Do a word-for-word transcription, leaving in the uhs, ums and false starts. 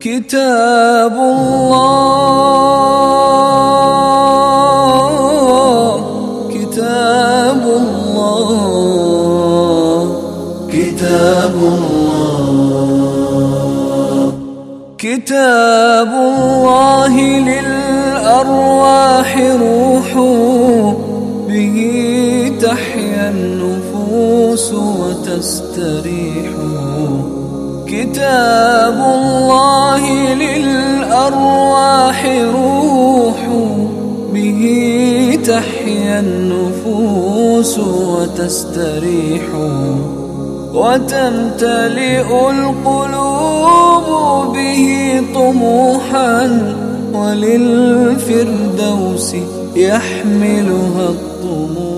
كتاب الله كتاب الله كتاب الله كتاب الله للأرواح روح، به تحيا النفوس وتستريح. كتاب الله للأرواح روح، به تحيا النفوس وتستريح. وتمتلئ القلوب به طموحا، وللفردوس يحملها الطموح.